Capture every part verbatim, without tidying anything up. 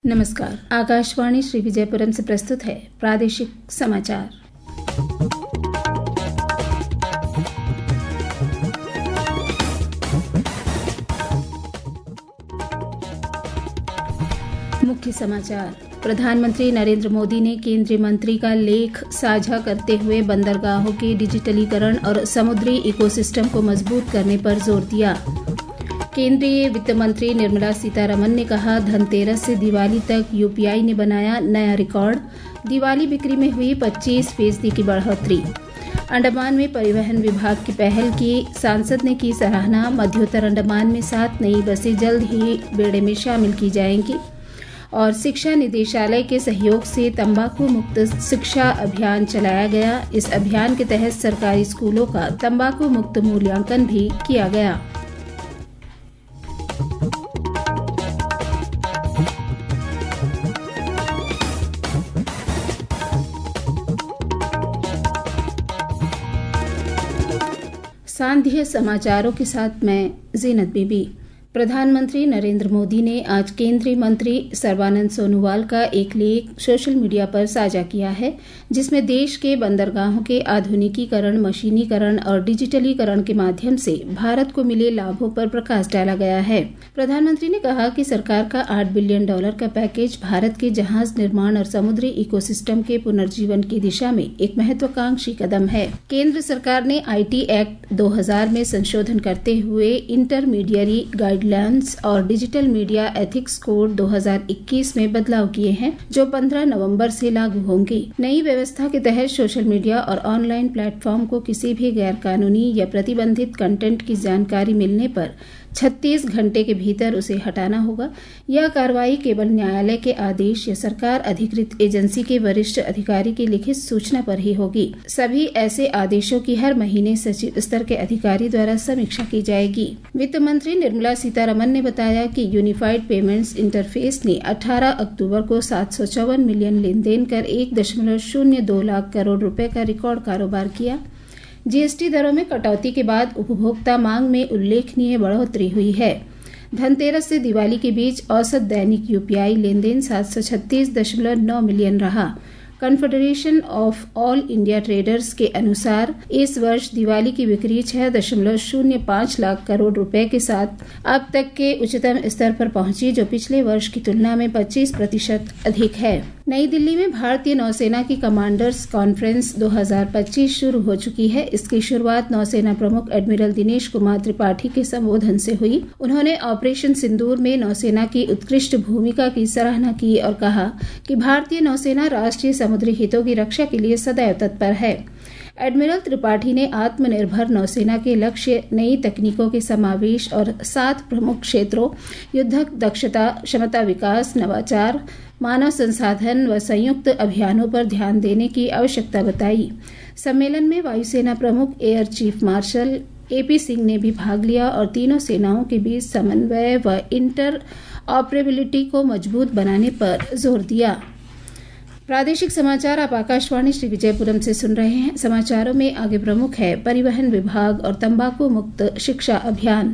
नमस्कार। आकाशवाणी श्री विजयपुरम से प्रस्तुत है प्रादेशिक समाचार। मुख्य समाचार। प्रधानमंत्री नरेंद्र मोदी ने केंद्रीय मंत्री का लेख साझा करते हुए बंदरगाहों के डिजिटलीकरण और समुद्री इकोसिस्टम को मजबूत करने पर जोर दिया। केंद्रीय वित्त मंत्री निर्मला सीतारमण ने कहा, धनतेरस से दिवाली तक यूपीआई ने बनाया नया रिकॉर्ड। दिवाली बिक्री में हुई पच्चीस फीसदी की बढ़ोतरी। अंडमान में परिवहन विभाग की पहल की सांसद ने की सराहना। मध्योत्तर अंडमान में सात नई बसें जल्द ही बेड़े में शामिल की जाएंगी। और शिक्षा निदेशालय के सहयोग से तंबाकू मुक्त शिक्षा अभियान चलाया गया। इस अभियान के तहत सरकारी स्कूलों का तंबाकू मुक्त मूल्यांकन भी किया गया। सांध्य समाचारों के साथ मैं जीनत बीबी। प्रधानमंत्री नरेंद्र मोदी ने आज केंद्रीय मंत्री सर्बानंद सोनोवाल का एक लेख सोशल मीडिया पर साझा किया है, जिसमें देश के बंदरगाहों के आधुनिकीकरण, मशीनीकरण और डिजिटलीकरण के माध्यम से भारत को मिले लाभों पर प्रकाश डाला गया है। प्रधानमंत्री ने कहा कि सरकार का आठ बिलियन डॉलर का पैकेज भारत के जहाज निर्माण और समुद्री इकोसिस्टम के पुनर्जीवन की दिशा में एक महत्वाकांक्षी कदम है। केंद्र सरकार ने आईटी एक्ट दो हज़ार में संशोधन करते हुए इंटरमीडियरी गाइडलाइंस और डिजिटल मीडिया एथिक्स कोड दो हज़ार इक्कीस में बदलाव किए हैं, जो पंद्रह नवंबर से लागू होंगे। नई व्यवस्था के तहत सोशल मीडिया और ऑनलाइन प्लेटफॉर्म को किसी भी गैर कानूनी या प्रतिबंधित कंटेंट की जानकारी मिलने पर छत्तीस घंटे के भीतर उसे हटाना होगा। यह कार्रवाई केवल न्यायालय के आदेश या सरकार अधिकृत एजेंसी के वरिष्ठ अधिकारी की लिखित सूचना पर ही होगी। सभी ऐसे आदेशों की हर महीने सचिव स्तर के अधिकारी द्वारा समीक्षा की जाएगी। वित्त मंत्री निर्मला सीतारमण ने बताया कि यूनिफाइड पेमेंट्स इंटरफेस ने अठारह अक्टूबर को सात सौ चौवन मिलियन लेन देन कर एक दशमलव शून्य दो लाख करोड़ रुपए का रिकॉर्ड कारोबार किया। जीएसटी दरों में कटौती के बाद उपभोक्ता मांग में उल्लेखनीय बढ़ोतरी हुई है। धनतेरस से दिवाली के बीच औसत दैनिक यूपीआई लेन देन सात सौ छत्तीस दशमलव नौ मिलियन रहा। Confederation of all India traders के अनुसार इस वर्ष दिवाली की बिक्री छह दशमलव शून्य पाँच लाख करोड़ रुपए के साथ अब तक के उच्चतम स्तर पर पहुंची, जो पिछले वर्ष की तुलना में पच्चीस प्रतिशत अधिक है। नई दिल्ली में भारतीय नौसेना की कमांडर्स कॉन्फ्रेंस दो हज़ार पच्चीस शुरू हो चुकी है। इसकी शुरुआत नौसेना प्रमुख एडमिरल दिनेश कुमार त्रिपाठी के संबोधन से हुई। उन्होंने ऑपरेशन सिंदूर में नौसेना की उत्कृष्ट भूमिका की सराहना की और कहा कि भारतीय नौसेना राष्ट्रीय समुद्री हितों की रक्षा के लिए सदैव तत्पर है। एडमिरल त्रिपाठी ने आत्मनिर्भर नौसेना के लक्ष्य, नई तकनीकों के समावेश और सात प्रमुख क्षेत्रों युद्धक दक्षता, क्षमता विकास, नवाचार, मानव संसाधन व संयुक्त अभियानों पर ध्यान देने की आवश्यकता बताई। सम्मेलन में वायुसेना प्रमुख air chief marshal A P Singh ने भी भाग लिया और तीनों सेनाओं के बीच समन्वय व इंटर ऑपरेबिलिटी को मजबूत बनाने पर जोर दिया। प्रादेशिक समाचार आप आकाशवाणी श्री विजयपुरम से सुन रहे हैं। समाचारों में आगे प्रमुख है परिवहन विभाग और तंबाकू मुक्त शिक्षा अभियान।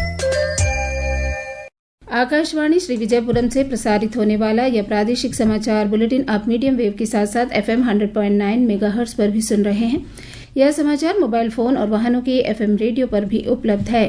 आकाशवाणी श्री विजयपुरम से प्रसारित होने वाला यह प्रादेशिक समाचार बुलेटिन आप मीडियम वेव के साथ साथ एफएम सौ पॉइंट नौ मेगाहर्ट्ज पर भी सुन रहे हैं। यह समाचार मोबाइल फोन और वाहनों के एफएम रेडियो पर भी उपलब्ध है।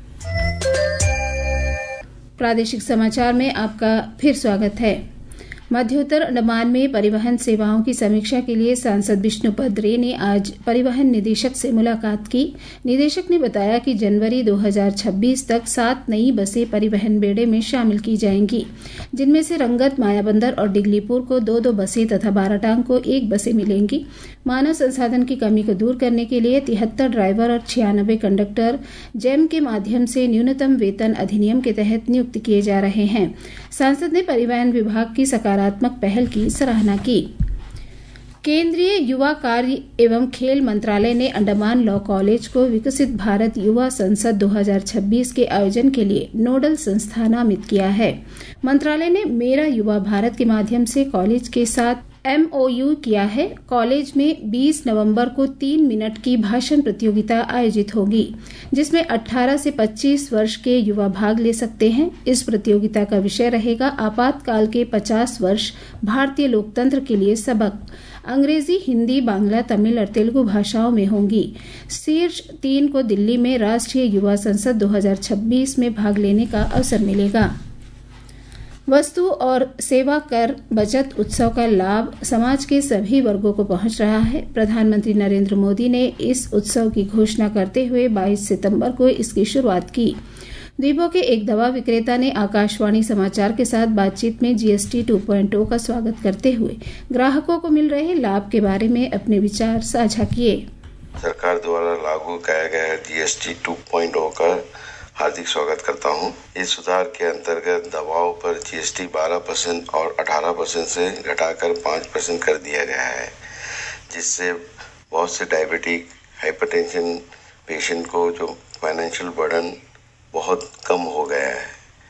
प्रादेशिक समाचार में आपका फिर स्वागत है। मध्योत्तर अंडमान में परिवहन सेवाओं की समीक्षा के लिए सांसद विष्णुपद रे ने आज परिवहन निदेशक से मुलाकात की। निदेशक ने बताया कि जनवरी दो हज़ार छब्बीस तक सात नई बसें परिवहन बेड़े में शामिल की जाएंगी, जिनमें से रंगत, मायाबंदर और डिगलीपुर को दो दो बसें तथा बाराटांग को एक बसें मिलेंगी। मानव संसाधन की कमी को दूर करने के लिए तिहत्तर ड्राइवर और छियानबे कंडक्टर जेम के माध्यम से न्यूनतम वेतन अधिनियम के तहत नियुक्त किए जा रहे हैं। सांसद ने परिवहन विभाग की सकारात्मक पहल की सराहना की। केंद्रीय युवा कार्य एवं खेल मंत्रालय ने अंडमान लॉ कॉलेज को विकसित भारत युवा संसद दो हज़ार छब्बीस के आयोजन के लिए नोडल संस्था नामित किया है। मंत्रालय ने मेरा युवा भारत के माध्यम से कॉलेज के साथ एमओयू किया है। कॉलेज में बीस नवंबर को तीन मिनट की भाषण प्रतियोगिता आयोजित होगी, जिसमें अठारह से पच्चीस वर्ष के युवा भाग ले सकते हैं। इस प्रतियोगिता का विषय रहेगा आपातकाल के पचास वर्ष भारतीय लोकतंत्र के लिए सबक। अंग्रेजी, हिंदी, बांग्ला, तमिल और तेलुगु भाषाओं में होंगी। शीर्ष तीन को दिल्ली में राष्ट्रीय युवा संसद दो हज़ार छब्बीस में भाग लेने का अवसर मिलेगा। वस्तु और सेवा कर बचत उत्सव का लाभ समाज के सभी वर्गों को पहुंच रहा है। प्रधानमंत्री नरेंद्र मोदी ने इस उत्सव की घोषणा करते हुए बाईस सितंबर को इसकी शुरुआत की। द्वीपों के एक दवा विक्रेता ने आकाशवाणी समाचार के साथ बातचीत में जीएसटी टू पॉइंट ओ का स्वागत करते हुए ग्राहकों को मिल रहे लाभ के बारे में अपने विचार साझा किए। सरकार द्वारा लागू किया गया जीएसटी टू पॉइंट ओ का हार्दिक स्वागत करता हूं। इस सुधार के अंतर्गत दवाओं पर जीएसटी बारह परसेंट और अठारह परसेंट से घटाकर पाँच परसेंट कर दिया गया है, जिससे बहुत से डायबिटिक, हाइपरटेंशन पेशेंट को जो फाइनेंशियल बर्डन बहुत कम हो गया है।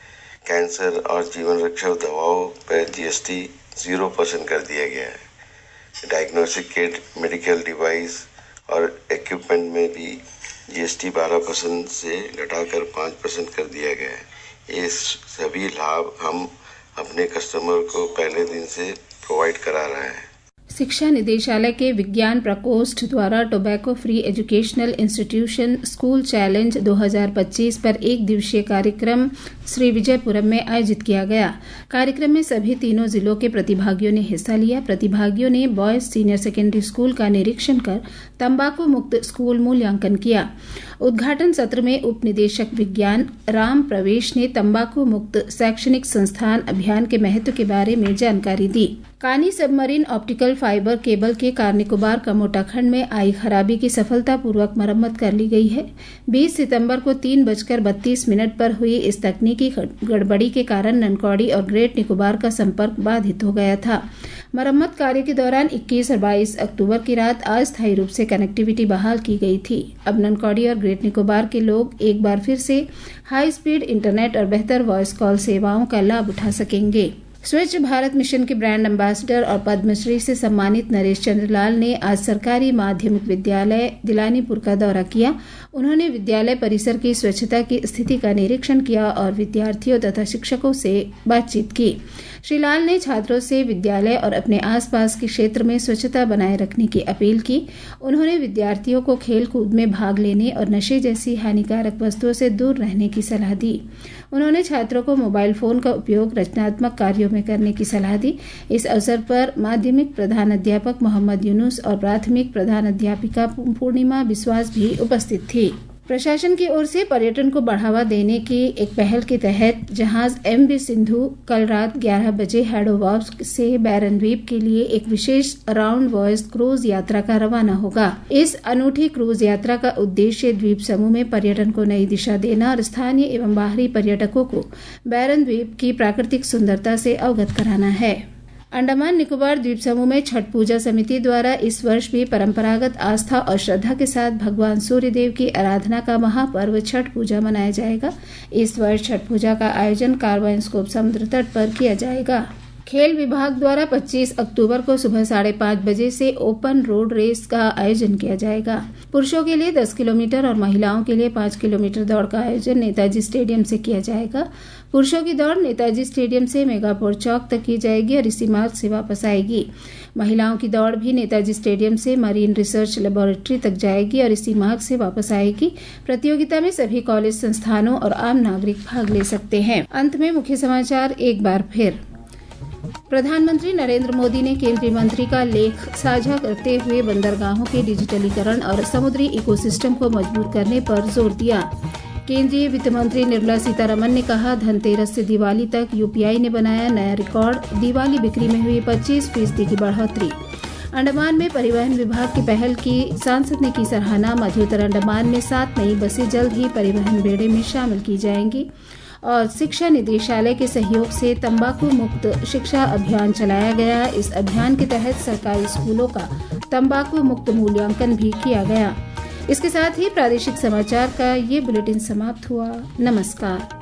कैंसर और जीवन रक्षक दवाओं पर जीएसटी जीरो परसेंट कर दिया गया है। डायग्नोस्टिक किट, मेडिकल डिवाइस और इक्विपमेंट में भी जीएसटी बारह परसेंट से घटाकर पाँच परसेंट कर दिया गया है। ये सभी लाभ हम अपने कस्टमर को पहले दिन से प्रोवाइड करा रहे हैं। शिक्षा निदेशालय के विज्ञान प्रकोष्ठ द्वारा tobacco free educational institution school challenge दो हज़ार पच्चीस पर एक दिवसीय कार्यक्रम श्री विजयपुरम में आयोजित किया गया। कार्यक्रम में सभी तीनों जिलों के प्रतिभागियों ने हिस्सा लिया। प्रतिभागियों ने बॉयज सीनियर सेकेंडरी स्कूल का निरीक्षण कर तंबाकू मुक्त स्कूल मूल्यांकन किया। उद्घाटन सत्र में उप निदेशक विज्ञान राम प्रवेश ने तंबाकू मुक्त शैक्षणिक संस्थान अभियान के महत्व के बारे में जानकारी दी। कानी सबमरीन ऑप्टिकल फाइबर केबल के कार निकोबार कमोटा खंड में आई खराबी की सफलतापूर्वक मरम्मत कर ली गई है। बीस सितंबर को तीन बजकर बत्तीस मिनट पर हुई इस तकनीकी गड़बड़ी के कारण ननकौड़ी और ग्रेट निकोबार का संपर्क बाधित हो गया था। मरम्मत कार्य के दौरान इक्कीस और बाईस अक्टूबर की रात अस्थायी रूप से कनेक्टिविटी बहाल की गई थी। अब ननकौड़ी और ग्रेट निकोबार के लोग एक बार फिर से हाई स्पीड इंटरनेट और बेहतर वॉइस कॉल सेवाओं का लाभ उठा सकेंगे। स्वच्छ भारत मिशन के ब्रांड एम्बेसडर और पद्मश्री से सम्मानित नरेश चंद्रलाल ने आज सरकारी माध्यमिक विद्यालय दिलानीपुर का दौरा किया। उन्होंने विद्यालय परिसर की स्वच्छता की स्थिति का निरीक्षण किया और विद्यार्थियों तथा शिक्षकों से बातचीत की। श्री लाल ने छात्रों से विद्यालय और अपने आसपास के क्षेत्र में स्वच्छता बनाए रखने की अपील की। उन्होंने विद्यार्थियों को खेल कूद में भाग लेने और नशे जैसी हानिकारक वस्तुओं से दूर रहने की सलाह दी। उन्होंने छात्रों को मोबाइल फोन का उपयोग रचनात्मक कार्यों में करने की सलाह दी। इस अवसर पर माध्यमिक प्रधान अध्यापक मोहम्मद यूनुस और प्राथमिक प्रधान अध्यापिका पूर्णिमा विश्वास भी उपस्थित थी। प्रशासन की ओर से पर्यटन को बढ़ावा देने की एक पहल के तहत जहाज एम वी सिंधु कल रात ग्यारह बजे हैडोवार्फ से बैरन द्वीप के लिए एक विशेष राउंड वॉयस क्रूज यात्रा का रवाना होगा। इस अनूठी क्रूज यात्रा का उद्देश्य द्वीप समूह में पर्यटन को नई दिशा देना और स्थानीय एवं बाहरी पर्यटकों को बैरन द्वीप की प्राकृतिक सुंदरता से अवगत कराना है। अंडमान निकोबार द्वीप समूह में छठ पूजा समिति द्वारा इस वर्ष भी परंपरागत आस्था और श्रद्धा के साथ भगवान सूर्य देव की आराधना का महापर्व छठ पूजा मनाया जाएगा। इस वर्ष छठ पूजा का आयोजन कार्वाइन स्कोप समुद्र तट पर किया जाएगा। खेल विभाग द्वारा पच्चीस अक्टूबर को सुबह साढ़े पाँच बजे से ओपन रोड रेस का आयोजन किया जाएगा। पुरुषों के लिए दस किलोमीटर और महिलाओं के लिए पाँच किलोमीटर दौड़ का आयोजन नेताजी स्टेडियम से किया जाएगा। पुरुषों की दौड़ नेताजी स्टेडियम से मेगापुर चौक तक की जाएगी और इसी मार्ग से वापस आएगी। महिलाओं की दौड़ भी नेताजी स्टेडियम से मरीन रिसर्च लेबोरेटरी तक जाएगी और इसी मार्ग से वापस आएगी। प्रतियोगिता में सभी कॉलेज संस्थानों और आम नागरिक भाग ले सकते हैं। अंत में मुख्य समाचार एक बार फिर। प्रधानमंत्री नरेंद्र मोदी ने केंद्रीय मंत्री का लेख साझा करते हुए बंदरगाहों के डिजिटलीकरण और समुद्री इकोसिस्टम को मजबूत करने पर जोर दिया। केंद्रीय वित्त मंत्री निर्मला सीतारमण ने कहा, धनतेरस से दिवाली तक यूपीआई ने बनाया नया रिकॉर्ड। दिवाली बिक्री में हुई पच्चीस फीसदी की बढ़ोतरी। अंडमान में परिवहन विभाग की पहल की सांसद ने की सराहना। मध्य उत्तर अंडमान में सात नई बसें जल्द ही परिवहन बेड़े में शामिल की जाएंगी। और शिक्षा निदेशालय के सहयोग से तंबाकू मुक्त शिक्षा अभियान चलाया गया। इस अभियान के तहत सरकारी स्कूलों का तंबाकू मुक्त मूल्यांकन भी किया गया। इसके साथ ही प्रादेशिक समाचार का ये बुलेटिन समाप्त हुआ। नमस्कार।